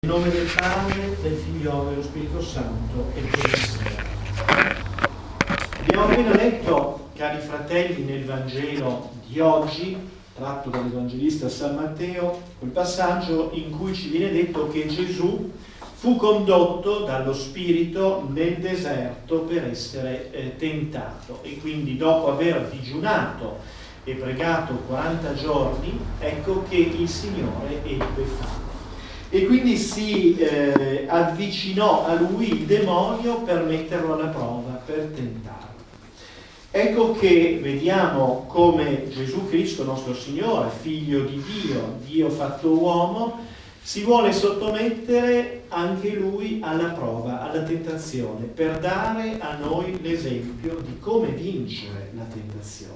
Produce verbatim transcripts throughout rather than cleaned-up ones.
nome del Padre, del Figlio e dello Spirito Santo e del Signore. Abbiamo appena letto, cari fratelli, nel Vangelo di oggi, tratto dall'Evangelista San Matteo, quel passaggio in cui ci viene detto che Gesù fu condotto dallo Spirito nel deserto per essere eh, tentato, e quindi dopo aver digiunato e pregato quaranta giorni, ecco che il Signore ebbe fame. E quindi si eh, avvicinò a lui il demonio per metterlo alla prova, per tentarlo. Ecco che vediamo come Gesù Cristo, nostro Signore, Figlio di Dio, Dio fatto uomo, si vuole sottomettere anche Lui alla prova, alla tentazione, per dare a noi l'esempio di come vincere la tentazione.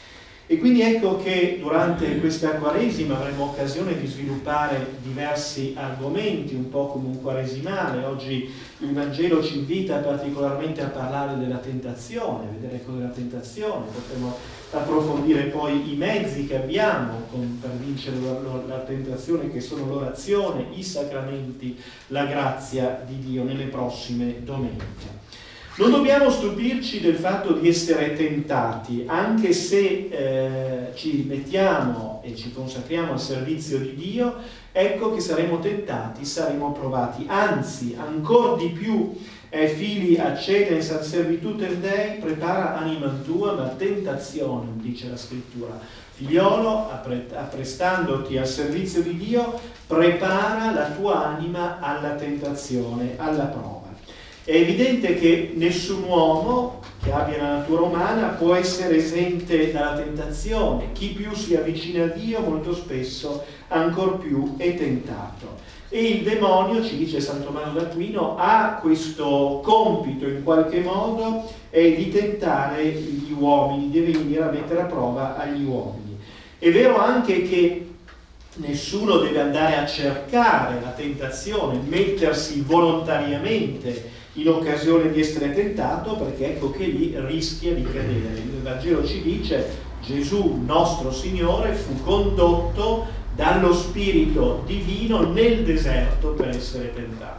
E quindi ecco che durante questa Quaresima avremo occasione di sviluppare diversi argomenti, un po' come un quaresimale. Oggi il Vangelo ci invita particolarmente a parlare della tentazione, vedere cos'è la tentazione, potremo approfondire poi i mezzi che abbiamo con, per vincere la, la, la tentazione, che sono l'orazione, i sacramenti, la grazia di Dio, nelle prossime domeniche. Non dobbiamo stupirci del fatto di essere tentati, anche se eh, ci mettiamo e ci consacriamo al servizio di Dio, ecco che saremo tentati, saremo provati. Anzi, ancor di più, eh, fili accedens ad servitutem Dei, prepara animam tua, ma tentazione, dice la Scrittura. Figliolo, apprestandoti al servizio di Dio, prepara la tua anima alla tentazione, alla prova. È evidente che nessun uomo che abbia la natura umana può essere esente dalla tentazione. Chi più si avvicina a Dio molto spesso ancor più è tentato. E il demonio, ci dice San Tommaso d'Aquino, ha questo compito in qualche modo è di tentare gli uomini, deve venire a mettere a prova agli uomini. È vero anche che nessuno deve andare a cercare la tentazione, mettersi volontariamente in occasione di essere tentato, perché ecco che lì rischia di cadere. Il Vangelo ci dice: Gesù, nostro Signore, fu condotto dallo Spirito Divino nel deserto per essere tentato.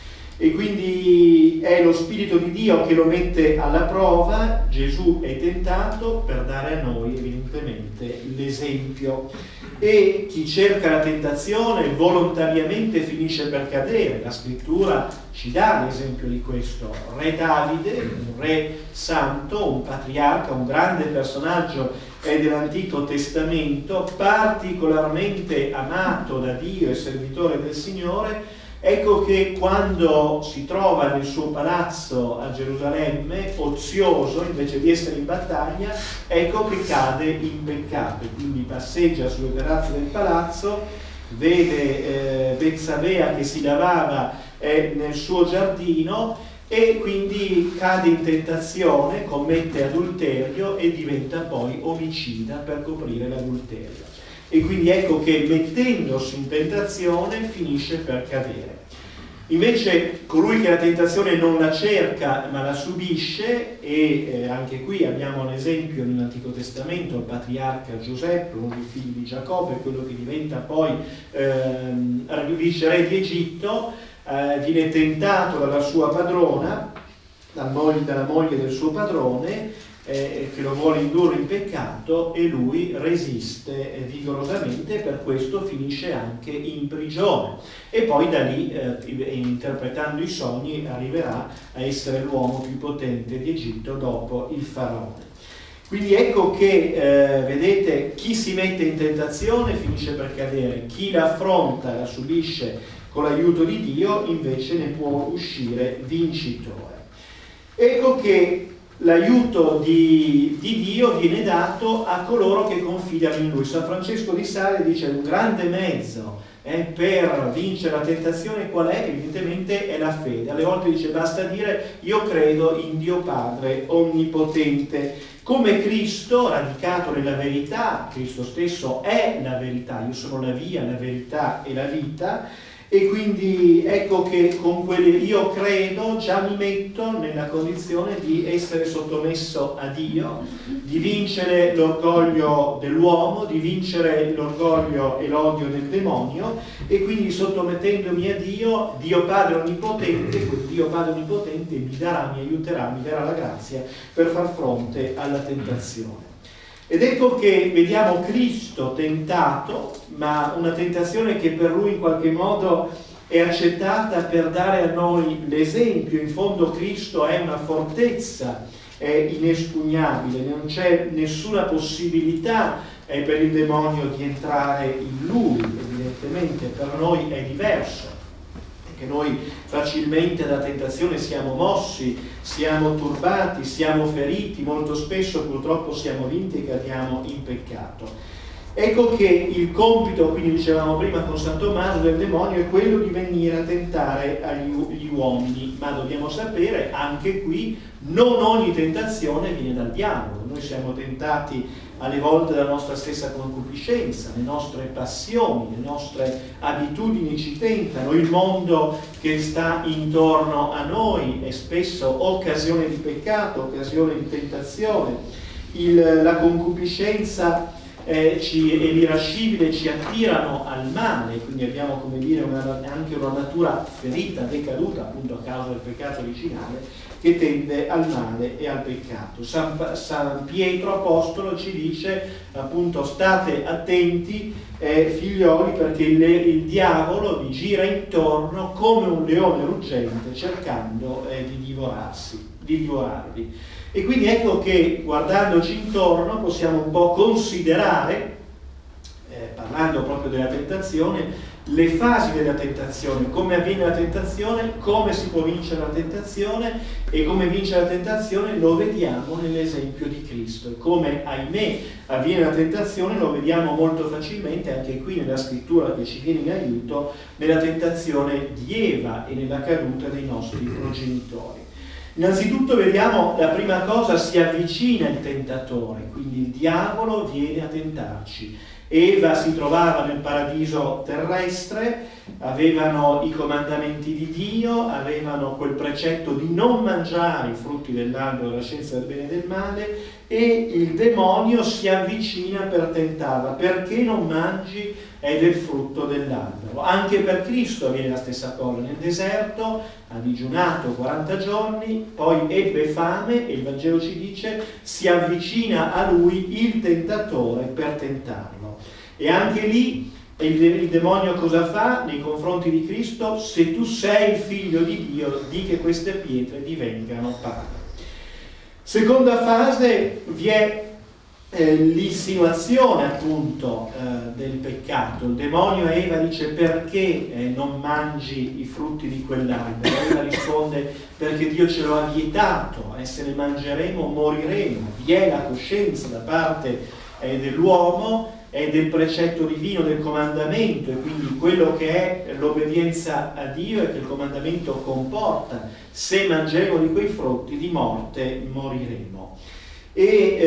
E quindi è lo Spirito di Dio che lo mette alla prova. Gesù è tentato per dare a noi evidentemente l'esempio. E chi cerca la tentazione volontariamente finisce per cadere. La Scrittura ci dà l'esempio di questo. Re Davide, un re santo, un patriarca, un grande personaggio dell'Antico Testamento, particolarmente amato da Dio e servitore del Signore. Ecco che quando si trova nel suo palazzo a Gerusalemme, ozioso, invece di essere in battaglia, ecco che cade in peccato. Quindi passeggia sulle terrazze del palazzo, vede eh, Betsabea che si lavava eh, nel suo giardino, e quindi cade in tentazione, commette adulterio e diventa poi omicida per coprire l'adulterio. E quindi ecco che mettendosi in tentazione finisce per cadere. Invece colui che la tentazione non la cerca ma la subisce, e eh, anche qui abbiamo un esempio nell'Antico Testamento, il patriarca Giuseppe, uno dei figli di Giacobbe, quello che diventa poi ehm, viceré di Egitto, eh, viene tentato dalla sua padrona, dalla moglie, dalla moglie del suo padrone, Eh, che lo vuole indurre in peccato, e lui resiste eh, vigorosamente, per questo finisce anche in prigione, e poi da lì eh, interpretando i sogni arriverà a essere l'uomo più potente di Egitto dopo il faraone. Quindi ecco che eh, vedete, chi si mette in tentazione finisce per cadere, chi la affronta, la subisce con l'aiuto di Dio, invece ne può uscire vincitore. Ecco che l'aiuto di, di Dio viene dato a coloro che confidano in Lui. San Francesco di Sales dice: un grande mezzo eh, per vincere la tentazione qual è? Evidentemente è la fede. Alle volte dice: basta dire io credo in Dio Padre Onnipotente. Come Cristo, radicato nella verità, Cristo stesso è la verità, io sono la via, la verità e la vita. E quindi ecco che con quelle io credo già mi metto nella condizione di essere sottomesso a Dio, di vincere l'orgoglio dell'uomo, di vincere l'orgoglio e l'odio del demonio, e quindi sottomettendomi a Dio, Dio Padre Onnipotente, quel Dio Padre Onnipotente mi darà, mi aiuterà, mi darà la grazia per far fronte alla tentazione. Ed ecco che vediamo Cristo tentato, ma una tentazione che per lui in qualche modo è accettata per dare a noi l'esempio. In fondo Cristo è una fortezza, è inespugnabile, non c'è nessuna possibilità eh, per il demonio di entrare in lui. Evidentemente per noi è diverso, perché noi facilmente dalla tentazione siamo mossi, siamo turbati, siamo feriti, molto spesso purtroppo siamo vinti e cadiamo in peccato. Ecco che il compito, quindi dicevamo prima con San Tommaso, del demonio è quello di venire a tentare gli uomini, ma dobbiamo sapere anche qui non ogni tentazione viene dal diavolo. Noi siamo tentati alle volte dalla nostra stessa concupiscenza, le nostre passioni, le nostre abitudini ci tentano, il mondo che sta intorno a noi è spesso occasione di peccato, occasione di tentazione, il, la concupiscenza eh, ci, e l'irascibile ci attirano al male, quindi abbiamo, come dire, una, anche una natura ferita, decaduta appunto a causa del peccato originale, che tende al male e al peccato. San, San Pietro Apostolo ci dice appunto: state attenti eh, figlioli, perché il, il diavolo vi gira intorno come un leone ruggente cercando eh, di divorarsi, di divorarvi. E quindi ecco che guardandoci intorno possiamo un po' considerare, eh, parlando proprio della tentazione, le fasi della tentazione, come avviene la tentazione, come si può vincere la tentazione, e come vincere la tentazione lo vediamo nell'esempio di Cristo. E come, ahimè, avviene la tentazione lo vediamo molto facilmente anche qui nella scrittura che ci viene in aiuto, nella tentazione di Eva e nella caduta dei nostri progenitori. Innanzitutto vediamo, la prima cosa, si avvicina il tentatore, quindi il diavolo viene a tentarci. Eva si trovava nel paradiso terrestre, avevano i comandamenti di Dio, avevano quel precetto di non mangiare i frutti dell'albero della scienza del bene e del male, e il demonio si avvicina per tentarla. Perché non mangi è del frutto dell'albero? Anche per Cristo avviene la stessa cosa. Nel deserto ha digiunato quaranta giorni, poi ebbe fame e il Vangelo ci dice si avvicina a lui il tentatore per tentarlo. E anche lì il, il demonio cosa fa nei confronti di Cristo? Se tu sei il figlio di Dio, di che queste pietre divengano pane. Seconda fase, vi è eh, l'insinuazione appunto eh, del peccato. Il demonio a Eva dice: perché eh, non mangi i frutti di quell'albero? Eva risponde: perché Dio ce lo ha vietato, e se ne mangeremo moriremo. Vi è la coscienza da parte eh, dell'uomo, è del precetto divino, del comandamento, e quindi quello che è l'obbedienza a Dio è che il comandamento comporta: se mangeremo di quei frutti di morte moriremo. E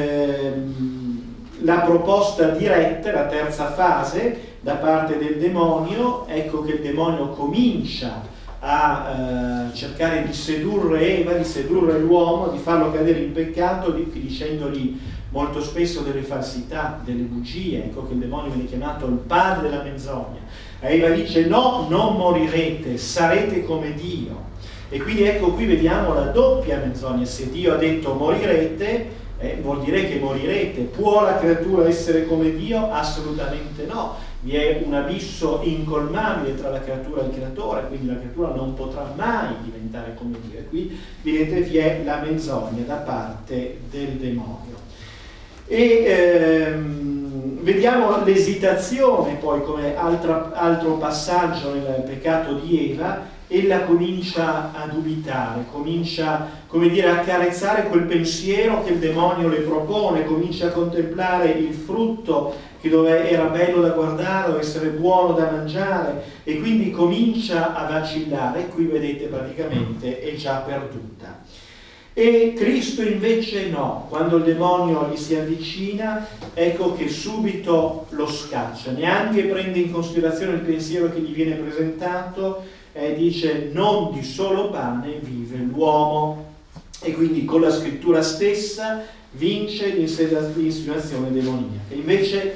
ehm, la proposta diretta, la terza fase, da parte del demonio, ecco che il demonio comincia a eh, cercare di sedurre Eva, di sedurre l'uomo, di farlo cadere in peccato, dicendogli molto spesso delle falsità, delle bugie. Ecco che il demonio viene chiamato il padre della menzogna. A Eva dice: no, non morirete, sarete come Dio. E quindi ecco qui vediamo la doppia menzogna. Se Dio ha detto morirete, eh, vuol dire che morirete. Può la creatura essere come Dio? Assolutamente no. Vi è un abisso incolmabile tra la creatura e il creatore, quindi la creatura non potrà mai diventare come Dio. E qui vedete vi è la menzogna da parte del demonio. E ehm, vediamo l'esitazione poi come altra, altro passaggio nel peccato di Eva. Ella comincia a dubitare, comincia, come dire, a carezzare quel pensiero che il demonio le propone, comincia a contemplare il frutto che dove era bello da guardare, doveva essere buono da mangiare, e quindi comincia a vacillare. E qui vedete praticamente è già perduta. E Cristo invece no, quando il demonio gli si avvicina, ecco che subito lo scaccia, neanche prende in considerazione il pensiero che gli viene presentato, e dice non di solo pane vive l'uomo, e quindi con la scrittura stessa vince l'insinuazione demoniaca. Invece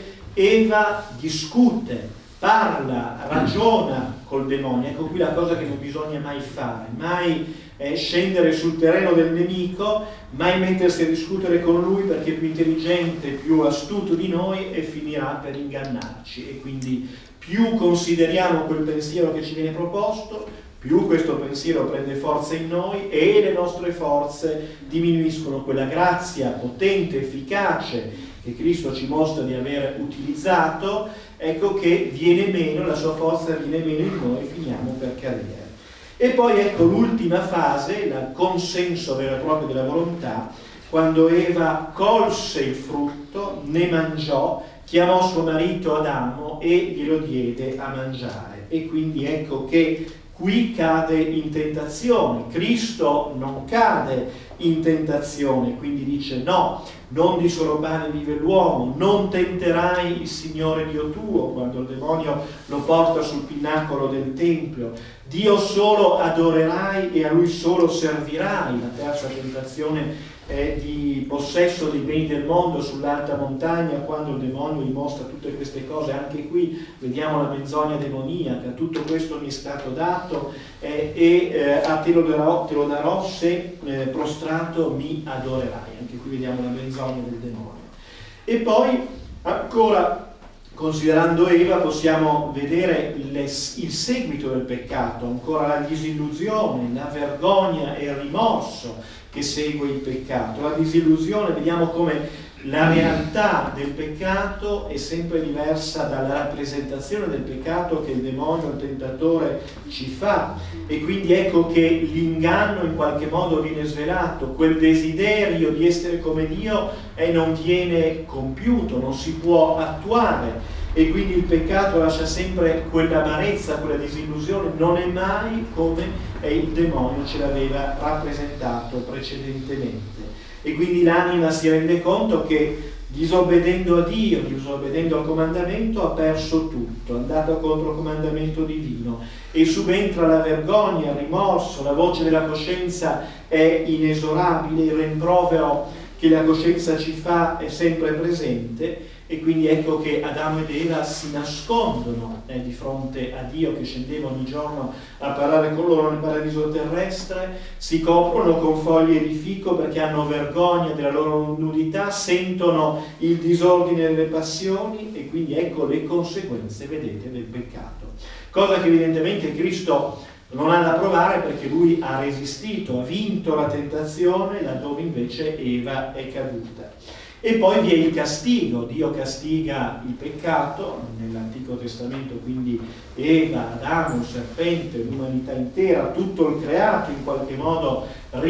Eva discute, parla, ragiona col demonio. Ecco qui la cosa che non bisogna mai fare, mai eh, scendere sul terreno del nemico, mai mettersi a discutere con lui, perché è più intelligente, più astuto di noi e finirà per ingannarci. E quindi più consideriamo quel pensiero che ci viene proposto, più questo pensiero prende forza in noi e le nostre forze diminuiscono. Quella grazia potente, efficace che Cristo ci mostra di aver utilizzato, ecco che viene meno, la sua forza viene meno in noi e finiamo per cadere. E poi ecco l'ultima fase, il consenso vero e proprio della volontà, quando Eva colse il frutto, ne mangiò, chiamò suo marito Adamo e glielo diede a mangiare. E quindi ecco che qui cade in tentazione. Cristo non cade in tentazione, quindi dice no, non di solo pane vive l'uomo, non tenterai il Signore Dio tuo, quando il demonio lo porta sul pinnacolo del Tempio, Dio solo adorerai e a Lui solo servirai. La terza tentazione è di possesso dei beni del mondo sull'alta montagna, quando il demonio gli mostra tutte queste cose. Anche qui vediamo la menzogna demoniaca, tutto questo mi è stato dato eh, e eh, a te lo darò, te lo darò se eh, prostrato mi adorerai. Anche qui vediamo la menzogna del demonio. E poi ancora, considerando Eva, possiamo vedere il, il seguito del peccato, ancora la disillusione, la vergogna e il rimorso che segue il peccato. La disillusione, vediamo come la realtà del peccato è sempre diversa dalla rappresentazione del peccato che il demonio, il tentatore ci fa, e quindi ecco che l'inganno in qualche modo viene svelato, quel desiderio di essere come Dio e non viene compiuto, non si può attuare, e quindi il peccato lascia sempre quell'amarezza, quella disillusione, non è mai come il demonio ce l'aveva rappresentato precedentemente. E quindi l'anima si rende conto che disobbedendo a Dio, disobbedendo al comandamento, ha perso tutto, è andato contro il comandamento divino, e subentra la vergogna, il rimorso, la voce della coscienza è inesorabile, il rimprovero che la coscienza ci fa è sempre presente. E quindi ecco che Adamo ed Eva si nascondono eh, di fronte a Dio che scendeva ogni giorno a parlare con loro nel paradiso terrestre, si coprono con foglie di fico perché hanno vergogna della loro nudità, sentono il disordine delle passioni, e quindi ecco le conseguenze, vedete, del peccato. Cosa che evidentemente Cristo non ha da provare, perché lui ha resistito, ha vinto la tentazione, laddove invece Eva è caduta. E poi vi è il castigo, Dio castiga il peccato, nell'Antico Testamento quindi Eva, Adamo, il serpente, l'umanità intera, tutto il creato in qualche modo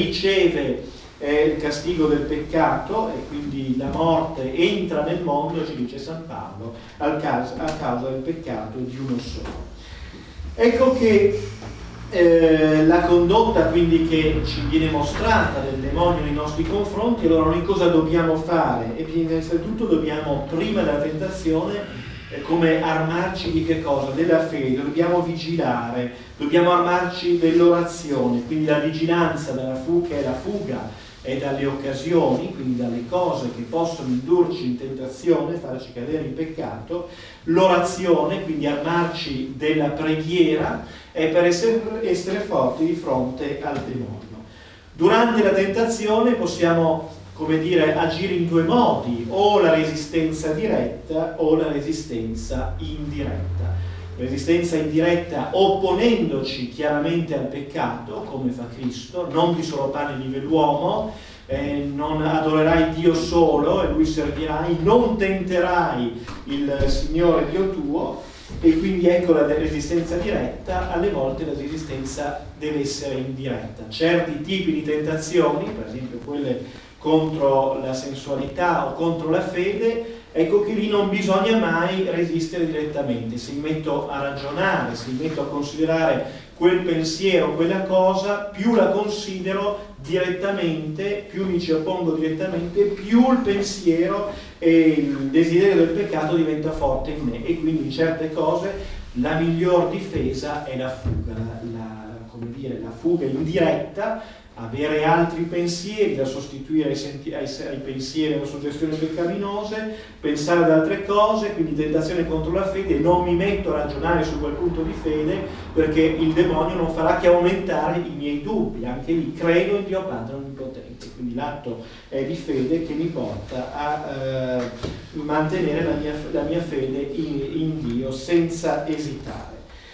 riceve eh, il castigo del peccato, e quindi la morte entra nel mondo, ci dice San Paolo, al caso, a causa del peccato di uno solo. Ecco che Eh, la condotta quindi che ci viene mostrata del demonio nei nostri confronti. Allora noi cosa dobbiamo fare? E innanzitutto dobbiamo, prima della tentazione, eh, come armarci di che cosa? Della fede, dobbiamo vigilare, dobbiamo armarci dell'orazione, quindi la vigilanza dalla fuga, che è la fuga e dalle occasioni, quindi dalle cose che possono indurci in tentazione, farci cadere in peccato, l'orazione, quindi armarci della preghiera, è per essere, essere forti di fronte al demonio. Durante la tentazione possiamo, come dire, agire in due modi, o la resistenza diretta o la resistenza indiretta. Resistenza indiretta opponendoci chiaramente al peccato, come fa Cristo, non di solo pane vive l'uomo, eh, non adorerai Dio solo e Lui servirai, non tenterai il Signore Dio tuo, e quindi ecco la resistenza diretta. Alle volte la resistenza deve essere indiretta. Certi tipi di tentazioni, per esempio quelle contro la sensualità o contro la fede, ecco che lì non bisogna mai resistere direttamente, se mi metto a ragionare, se mi metto a considerare quel pensiero, quella cosa, più la considero direttamente, più mi ci oppongo direttamente, più il pensiero e il desiderio del peccato diventa forte in me, e quindi in certe cose la miglior difesa è la fuga, la, la, come dire, la fuga indiretta, avere altri pensieri da sostituire ai, senti- ai, ai pensieri, alle suggestioni peccaminose, pensare ad altre cose, quindi tentazione contro la fede. Non mi metto a ragionare su quel punto di fede, perché il demonio non farà che aumentare i miei dubbi. Anche lì credo in Dio Padre Onnipotente, quindi l'atto è di fede che mi porta a eh, mantenere la mia, la mia fede in, in Dio senza esitare.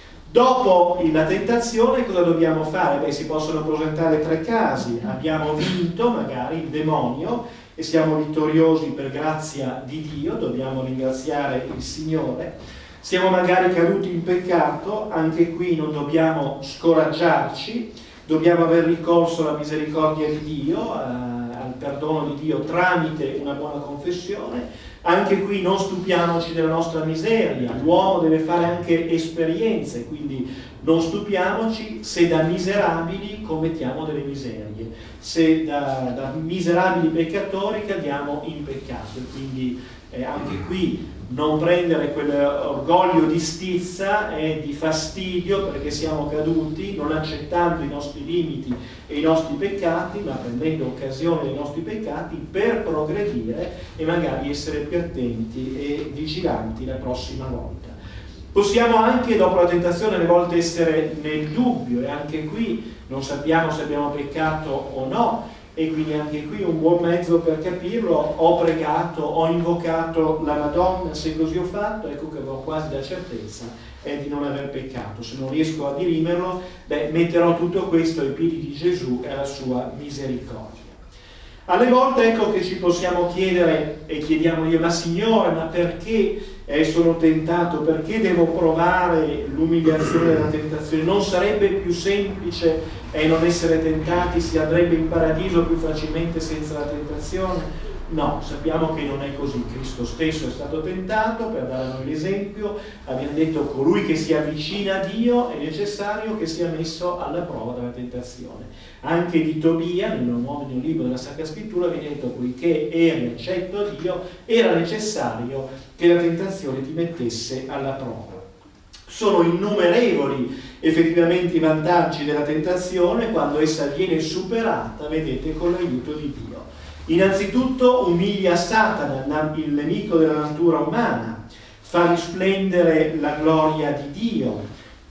Dopo la tentazione cosa dobbiamo fare? Beh, si possono presentare tre casi. Abbiamo vinto magari il demonio e siamo vittoriosi per grazia di Dio, dobbiamo ringraziare il Signore. Siamo magari caduti in peccato, anche qui non dobbiamo scoraggiarci, dobbiamo aver ricorso alla misericordia di Dio, eh, al perdono di Dio tramite una buona confessione. Anche qui non stupiamoci della nostra miseria, l'uomo deve fare anche esperienze, quindi non stupiamoci se da miserabili commettiamo delle miserie, se da, da miserabili peccatori cadiamo in peccato, quindi eh, anche qui non prendere quell'orgoglio di stizza e di fastidio perché siamo caduti, non accettando i nostri limiti e i nostri peccati, ma prendendo occasione dei nostri peccati per progredire e magari essere più attenti e vigilanti la prossima volta. Possiamo anche, dopo la tentazione, alle volte essere nel dubbio, e anche qui non sappiamo se abbiamo peccato o no, e quindi anche qui un buon mezzo per capirlo: ho pregato, ho invocato la Madonna, se così ho fatto, ecco che avrò quasi la certezza è di non aver peccato. Se non riesco a dirimerlo, beh, metterò tutto questo ai piedi di Gesù e alla sua misericordia. Alle volte ecco che ci possiamo chiedere, e chiediamo io, ma Signore, ma perché eh, sono tentato? Perché devo provare l'umiliazione della tentazione? Non sarebbe più semplice eh, non essere tentati? Si andrebbe in paradiso più facilmente senza la tentazione? No, sappiamo che non è così. Cristo stesso è stato tentato per dare a noi l'esempio. Abbiamo detto: colui che si avvicina a Dio è necessario che sia messo alla prova dalla tentazione. Anche di Tobia, nel nuovo libro della Sacra Scrittura, viene detto: poiché eri accetto a Dio, era necessario che la tentazione ti mettesse alla prova. Sono innumerevoli effettivamente i vantaggi della tentazione quando essa viene superata, vedete, con l'aiuto di Dio. Innanzitutto umilia Satana, il nemico della natura umana, fa risplendere la gloria di Dio,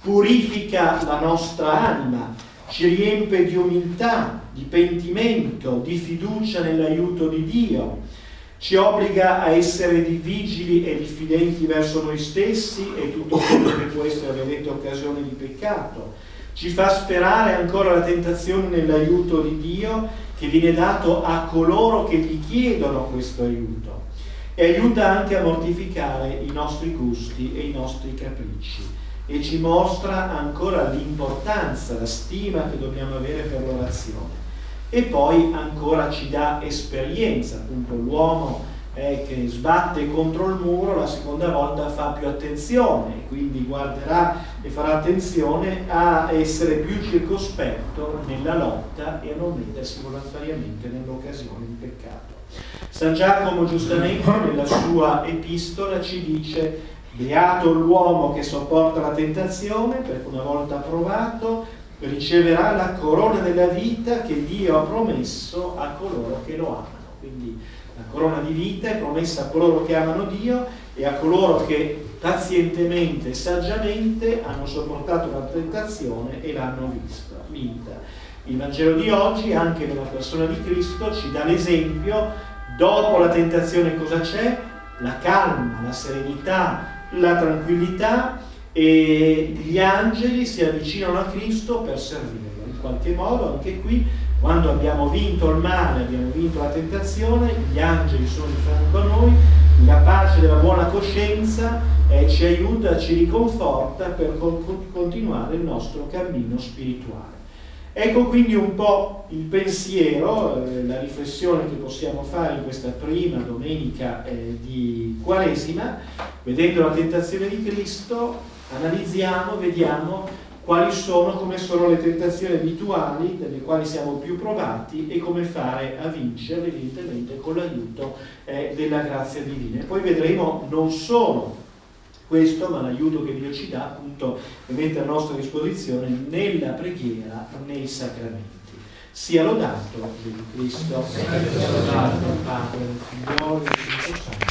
purifica la nostra anima, ci riempie di umiltà, di pentimento, di fiducia nell'aiuto di Dio, ci obbliga a essere di vigili e diffidenti verso noi stessi e tutto quello che può essere, vedete, occasione di peccato, ci fa sperare ancora la tentazione nell'aiuto di Dio che viene dato a coloro che gli chiedono questo aiuto, e aiuta anche a mortificare i nostri gusti e i nostri capricci, e ci mostra ancora l'importanza, la stima che dobbiamo avere per l'orazione. E poi ancora ci dà esperienza, appunto l'uomo eh, che sbatte contro il muro la seconda volta fa più attenzione, quindi guarderà e farà attenzione a essere più circospetto nella lotta e a non mettersi volontariamente nell'occasione di peccato. San Giacomo giustamente nella sua epistola ci dice: beato l'uomo che sopporta la tentazione, perché una volta provato riceverà la corona della vita che Dio ha promesso a coloro che lo amano. Quindi la corona di vita è promessa a coloro che amano Dio e a coloro che pazientemente e saggiamente hanno sopportato la tentazione e l'hanno vista, vinta. Il Vangelo di oggi, anche nella persona di Cristo, ci dà l'esempio: dopo la tentazione cosa c'è? La calma, la serenità, la tranquillità, e gli angeli si avvicinano a Cristo per servirlo. In qualche modo anche qui, quando abbiamo vinto il male, abbiamo vinto la tentazione, gli angeli sono di fianco a noi, la pace della buona coscienza eh, ci aiuta, ci riconforta per continuare il nostro cammino spirituale. Ecco quindi un po' il pensiero, eh, la riflessione che possiamo fare in questa prima domenica eh, di Quaresima. Vedendo la tentazione di Cristo, analizziamo, vediamo quali sono, come sono le tentazioni abituali dalle quali siamo più provati e come fare a vincere, evidentemente con l'aiuto eh, della grazia divina. E poi vedremo non solo questo, ma l'aiuto che Dio ci dà, appunto, e mette a nostra disposizione nella preghiera, nei sacramenti. Sia lodato Gesù Cristo, sia lodato il Padre, il Figlio e il Spirito Santo.